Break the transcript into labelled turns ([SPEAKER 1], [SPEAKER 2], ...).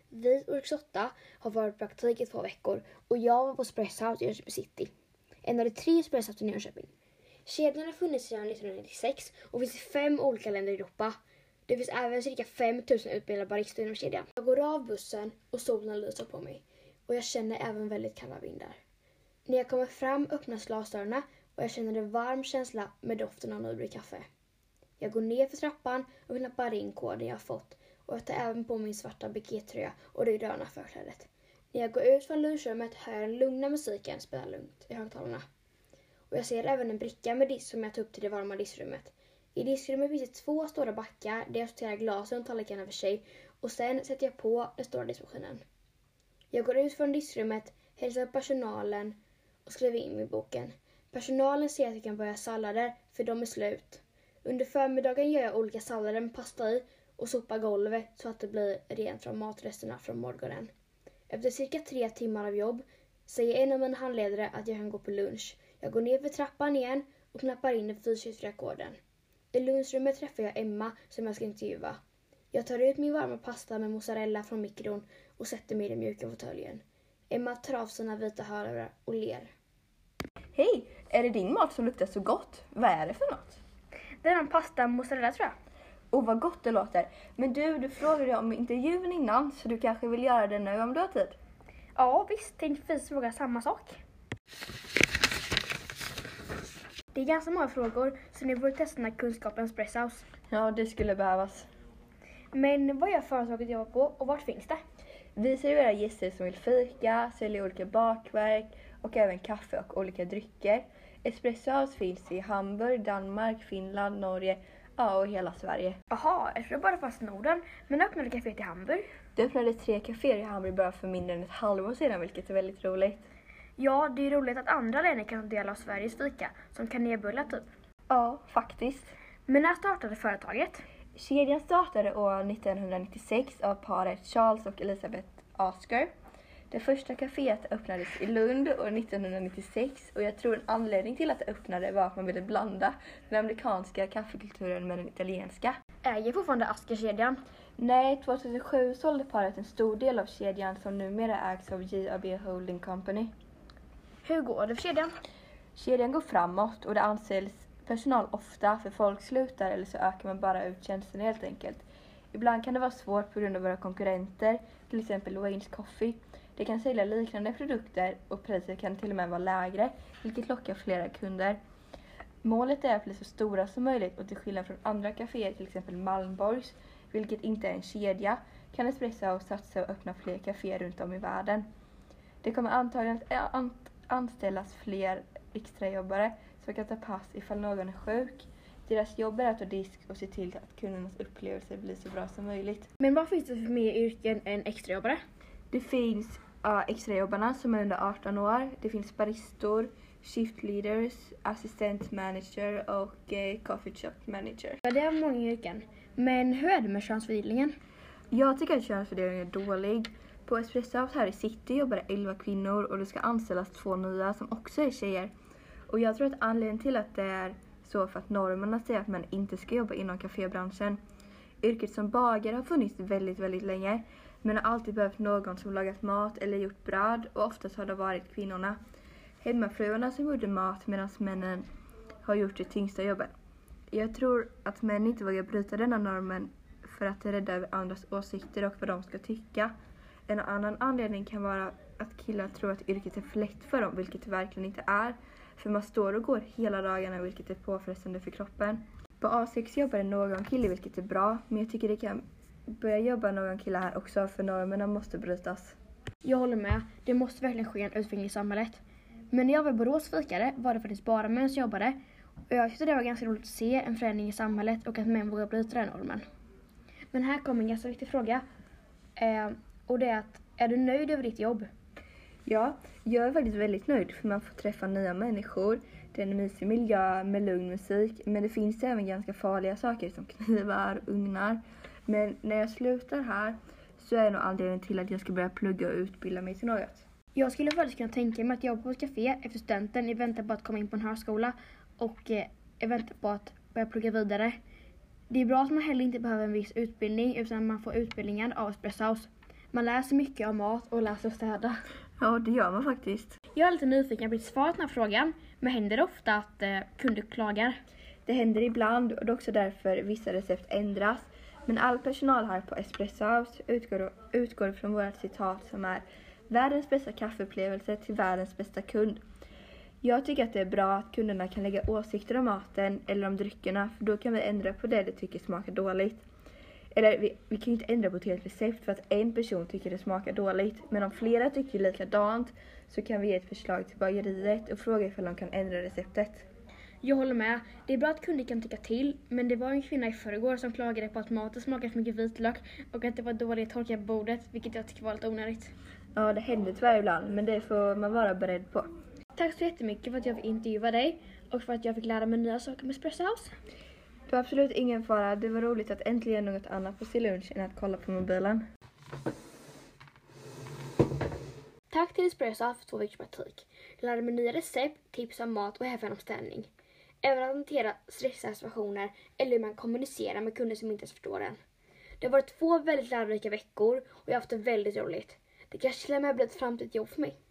[SPEAKER 1] Vi årskurs 8 har varit på praktik i 2 veckor och jag var på Espresso House i Jönköping City. En av de 3 Espresso House i Jönköping. Kedjan har funnits sedan 1996 och finns i 5 olika länder i Europa. Det finns även cirka 5000 utbildade baristor inom kedjan. Jag går av bussen och solen lyser på mig och jag känner även väldigt kalla vindar. När jag kommer fram öppnas glasdörrarna och jag känner en varm känsla med doften av nybryggt kaffe. Jag går ner för trappan och knappar in koden jag har fått och jag tar även på min svarta bikitröja och det gröna förklädet. När jag går ut från lunchrummet hör jag den lugna musiken spela lugnt i högtalarna. Och jag ser även en bricka med disk som jag tar upp till det varma diskrummet. I diskrummet finns det 2 stora backar där jag sorterar glasen och tallrikarna för sig och sen sätter jag på den stora diskmaskinen. Jag går ut från diskrummet, hälsar personalen och skriver in min boken. Personalen ser att jag kan börja sallader för de är slut. Under förmiddagen gör jag olika sallader med pasta i och sopar golvet så att det blir rent från matresterna från morgonen. Efter cirka 3 timmar av jobb säger en av mina handledare att jag kan gå på lunch. Jag går ner för trappan igen och knappar in den 423-koden. I lunchrummet träffar jag Emma som jag ska intervjua. Jag tar ut min varma pasta med mozzarella från mikron och sätter mig i den mjuka fåtöljen. Emma tar av sina vita hörlurar och ler.
[SPEAKER 2] Hej, är det din mat som luktar så gott? Vad är det för något?
[SPEAKER 1] Det är en pasta med mozzarella tror jag.
[SPEAKER 2] Och vad gott det låter. Men du frågade om intervjun innan så du kanske vill göra det nu om du har tid.
[SPEAKER 1] Ja visst, tänkte precis fråga samma sak. Det är ganska många frågor så ni borde testa den här kunskapen Espresso House.
[SPEAKER 2] Ja, det skulle behövas.
[SPEAKER 1] Men vad gör företaget jag på och vart finns det?
[SPEAKER 2] Vi serverar gäster som vill fika, säljer olika bakverk och även kaffe och olika drycker. Espresso House finns i Hamburg, Danmark, Finland, Norge, och hela Sverige.
[SPEAKER 1] Jaha, jag tror bara fanns Norden, men öppnade kaféet i Hamburg.
[SPEAKER 2] Det öppnade 3 kaféer i Hamburg bara för mindre än ett halvår sedan, vilket är väldigt roligt.
[SPEAKER 1] Ja, det är roligt att andra länder kan ta del av Sveriges fika, som kanelbullar typ.
[SPEAKER 2] Ja, faktiskt.
[SPEAKER 1] Men när startade företaget?
[SPEAKER 2] Kedjan startade år 1996 av paret Charles och Elizabeth Oscar. Det första kaféet öppnades i Lund år 1996 och jag tror en anledning till att det öppnade var att man ville blanda den amerikanska kaffekulturen med den italienska.
[SPEAKER 1] Äger fortfarande Asker-kedjan?
[SPEAKER 2] Nej, 2007 sålde paret en stor del av kedjan som numera ägs av JAB Holding Company.
[SPEAKER 1] Hur går det för kedjan?
[SPEAKER 2] Kedjan går framåt och det anställs personal ofta för folk slutar eller så ökar man bara ut tjänsten helt enkelt. Ibland kan det vara svårt på grund av våra konkurrenter, till exempel Wayne's Coffee. De kan sälja liknande produkter och priset kan till och med vara lägre, vilket lockar flera kunder. Målet är att bli så stora som möjligt och till skillnad från andra kaféer, till exempel Malmborgs, vilket inte är en kedja, kan Espresso House satsa och öppna fler kaféer runt om i världen. Det kommer antagligen att anställas fler extrajobbare som kan ta pass ifall någon är sjuk. Deras jobb är att ta disk och se till att kundernas upplevelse blir så bra som möjligt.
[SPEAKER 1] Men vad finns det för mer yrken än extrajobbare?
[SPEAKER 2] Det finns extrajobbarna som är under 18 år. Det finns baristor, shift leaders, assistent manager och coffee shop manager.
[SPEAKER 1] Ja, det är många yrken. Men hur är det med könsfördelningen?
[SPEAKER 2] Jag tycker att könsfördelningen är dålig. På Espresso House här i City jobbar 11 kvinnor och det ska anställas 2 nya som också är tjejer. Och jag tror att anledningen till att det är så för att normerna säger att man inte ska jobba inom kafébranschen. Yrket som bagare har funnits väldigt, väldigt länge. Men har alltid behövt någon som lagat mat eller gjort bröd och oftast har det varit kvinnorna. Hemmafruarna som gjorde mat medan männen har gjort det tyngsta jobbet. Jag tror att män inte vågar bryta denna normen för att de är rädda över andras åsikter och vad de ska tycka. En annan anledning kan vara att killar tror att yrket är för lätt för dem, vilket det verkligen inte är. För man står och går hela dagarna, vilket är påfrestande för kroppen. På A6 jobbar det någon kille, vilket är bra, men jag tycker det kan börja jobba någon kille här också, för normerna måste brytas.
[SPEAKER 1] Jag håller med, det måste verkligen ske en utveckling i samhället. Men när jag var i Borås fikade var det faktiskt bara män som jobbade. Och jag tyckte det var ganska roligt att se en förändring i samhället och att män vågar bryta den normen. Men här kommer en ganska viktig fråga. Och det är att, är du nöjd över ditt jobb?
[SPEAKER 2] Ja, jag är faktiskt väldigt nöjd för man får träffa nya människor. Det är en mysig miljö med lugn musik, men det finns även ganska farliga saker som knivar, ugnar. Men när jag slutar här så är det nog anledningen till att jag ska börja plugga och utbilda mig till något.
[SPEAKER 1] Jag skulle faktiskt kunna tänka mig att jobba på ett café efter studenten i väntan på att komma in på en högskola och i väntan på att börja plugga vidare. Det är bra att man heller inte behöver en viss utbildning utan man får utbildningar av Espresso House. Man lär sig mycket om mat och lär sig att städa.
[SPEAKER 2] Ja, det gör man faktiskt.
[SPEAKER 1] Jag är lite nyfiken på ditt svar på den här frågan. Men händer det ofta att kunder klagar?
[SPEAKER 2] Det händer ibland och det är också därför vissa recept ändras. Men all personal här på Espresso House utgår från vårt citat som är världens bästa kaffeupplevelse till världens bästa kund. Jag tycker att det är bra att kunderna kan lägga åsikter om maten eller om dryckerna, för då kan vi ändra på det de tycker smakar dåligt. Eller vi kan ju inte ändra på ett helt recept för att en person tycker det smakar dåligt. Men om flera tycker likadant så kan vi ge ett förslag till bageriet och fråga ifall de kan ändra receptet.
[SPEAKER 1] Jag håller med. Det är bra att kunder kan tycka till, men det var en kvinna i förrgår som klagade på att maten smakar för mycket vitlök och att det var dåligt torkat på bordet, vilket jag tycker var lite onödigt.
[SPEAKER 2] Ja, det händer tyvärr ibland, men det får man vara beredd på.
[SPEAKER 1] Tack så jättemycket för att jag fick intervjua dig och för att jag fick lära mig nya saker med Espresso House.
[SPEAKER 2] Det var absolut ingen fara. Det var roligt att äntligen något annat på sin lunch än att kolla på mobilen.
[SPEAKER 1] Tack till Espresso House för 2 veckors praktik. Jag lärde mig nya recept, tips om mat och även om ställning. Även att hantera stressiga situationer eller hur man kommunicerar med kunder som inte ens förstår en. Det har varit 2 väldigt lärorika veckor och jag har haft det väldigt roligt. Det kanske till och med har blivit ett framtidigt jobb för mig.